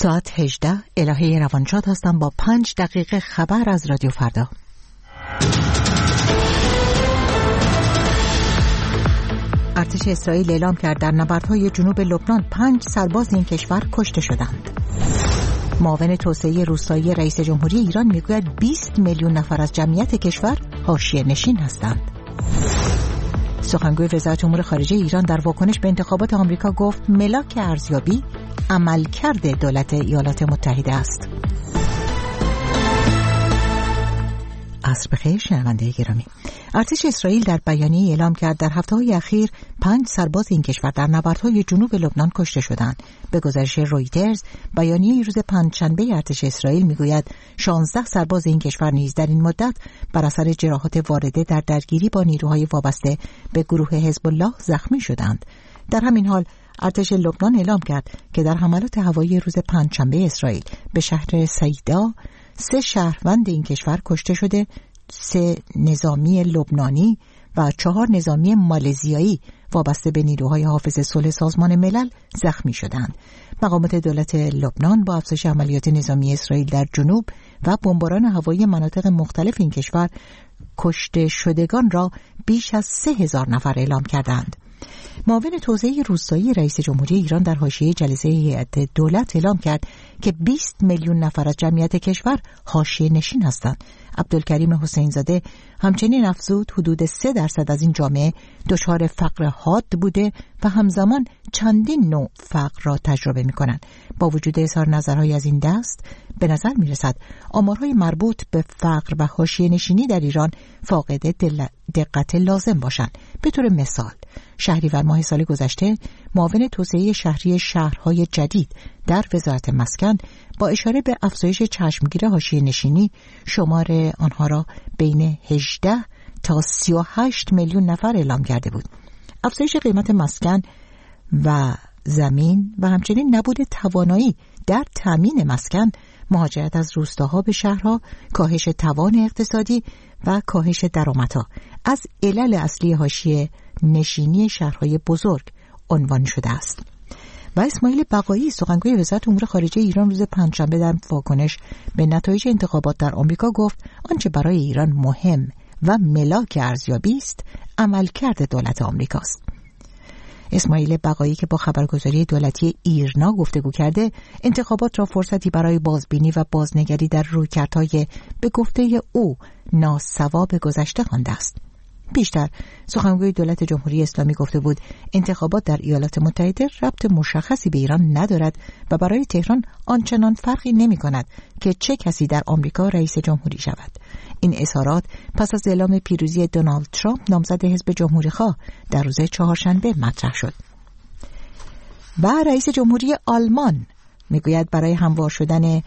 ساعت 18 الهه روانشاد هستم با 5 دقیقه خبر از رادیو فردا. ارتش اسرائیل اعلام کرد در نبردهای جنوب لبنان 5 سرباز این کشور کشته شدند. معاون توسعه روستایی رئیس جمهوری ایران میگوید 20 میلیون نفر از جمعیت کشور حاشیه نشین هستند. سخنگوی وزارت امور خارجه ایران در واکنش به انتخابات آمریکا گفت ملاک ارزیابی عملکرد دولت ایالات متحده است. عصر بخیر شنونده گرامی. ارتش اسرائیل در بیانیه اعلام کرد در هفته‌های اخیر 5 سرباز این کشور در نبردهای جنوب لبنان کشته شدند. به گزارش رویترز، بیانیه روز پنجشنبه ارتش اسرائیل میگوید 16 سرباز این کشور نیز در این مدت بر اثر جراحات وارده در درگیری با نیروهای وابسته به گروه حزب الله زخمی شدند. در همین حال ارتش لبنان اعلام کرد که در حملات هوایی روز پنجشنبه اسرائیل به شهر سیدا 3 شهروند این کشور کشته شده، 3 نظامی لبنانی و 4 نظامی مالزیایی وابسته به نیروهای حافظ صلح سازمان ملل زخمی شدند. مقامات دولت لبنان با افزایش عملیات نظامی اسرائیل در جنوب و بمباران هوایی مناطق مختلف این کشور کشته شدگان را بیش از 3000 نفر اعلام کردند. معاون توسعه روستایی رئیس جمهوری ایران در حاشیه جلسه هیئت دولت اعلام کرد که 20 میلیون نفر از جمعیت کشور حاشیه نشین هستند. عبدالکریم حسین زاده همچنین افزود حدود 3% از این جامعه دچار فقر حاد بوده و همزمان چندین نوع فقر را تجربه می‌کنند. با وجود اظهار نظرهای از این دست، به نظر می‌رسد آمارهای مربوط به فقر و حاشیه نشینی در ایران فاقد دقت لازم باشند. به طور مثال، شهریور ماه سال گذشته معاون توسعه شهری شهرهای جدید در وزارت مسکن با اشاره به افزایش چشمگیر حاشیه نشینی شمار آنها را بین 18 تا 38 میلیون نفر اعلام کرده بود. افزایش قیمت مسکن و زمین و همچنین نبود توانایی در تامین مسکن، مهاجرت از روستاها به شهرها، کاهش توان اقتصادی و کاهش درآمدها از علل اصلی حاشیه نشینی شهرهای بزرگ عنوان شده است. و اسماعیل بقایی سخنگوی وزارت امور خارجه ایران روز پنجشنبه در واکنش به نتایج انتخابات در آمریکا گفت آنچه برای ایران مهم و ملاک ارزیابی است عملکرد دولت آمریکاست. اسماعیل بقایی که با خبرگزاری دولتی ایرنا گفتگو کرده، انتخابات را فرصتی برای بازبینی و بازنگری در رویکردهای به گفته او ناصواب گذشته خوانده است. بیشتر سخنگوی دولت جمهوری اسلامی گفته بود انتخابات در ایالات متحده ربط مشخصی به ایران ندارد و برای تهران آنچنان فرقی نمی کند که چه کسی در آمریکا رئیس جمهوری شود. این اظهارات پس از اعلام پیروزی دونالد ترامپ نامزد حزب جمهوری‌خواه در روز چهارشنبه مطرح شد. و رئیس جمهوری آلمان میگوید برای هموار شدن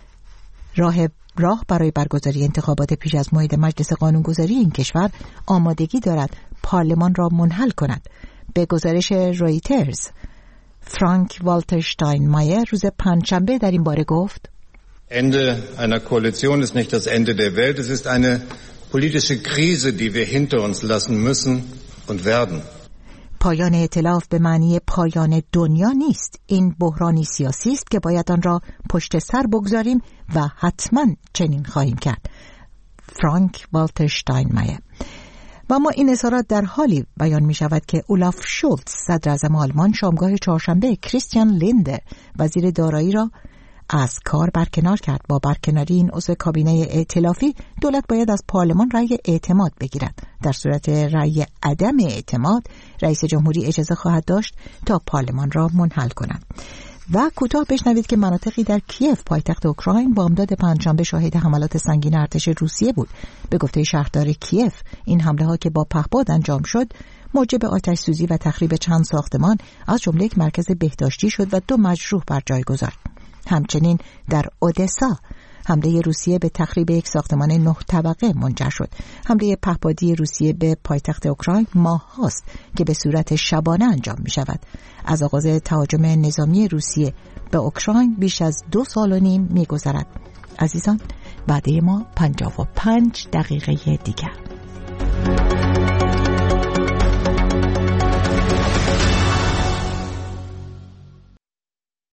راه برای برگزاری انتخابات پیش از موعد مجلس قانونگذاری این کشور آمادگی دارد پارلمان را منحل کند. به گزارش رویترز، فرانک والتر شتاینمایر روز پنجشنبه در این باره گفت Ende einer Koalition ist nicht das Ende der Welt, es ist eine politische Krise, die wir hinter uns lassen müssen und werden. پایان ائتلاف به معنی پایان دنیا نیست. این بحرانی سیاسی است که باید آن را پشت سر بگذاریم و حتما چنین خواهیم کرد. فرانک والتر شتاینمایر. و اما این اظهارات در حالی بیان می شود که اولاف شولتز صدر اعظم آلمان شامگاه چهارشنبه کریستیان لیندر وزیر دارایی را از کار برکنار کرد. با برکناری این عضو کابینه ائتلافی دولت باید از پارلمان رأی اعتماد بگیرد. در صورت رأی عدم اعتماد رئیس جمهوری اجازه خواهد داشت تا پارلمان را منحل کند. و کوتاه بشنوید که مناطقی در کیف پایتخت اوکراین بامداد پنجشنبه شاهد حملات سنگین ارتش روسیه بود. به گفته شهردار کیف این حمله ها که با پهپاد انجام شد موجب آتش سوزی و تخریب چند ساختمان از جمله یک مرکز بهداشتی شد و 2 مجروح بر جای گذاشت. همچنین در اودسا حمله روسیه به تخریب یک ساختمان 9 طبقه منجر شد. حمله پهپادی روسیه به پایتخت اوکراین ماه هاست که به صورت شبانه انجام می شود. از آغاز تهاجم نظامی روسیه به اوکراین بیش از 2 سال و نیم می گذرد. عزیزان، بعد ما 55 دقیقه دیگر.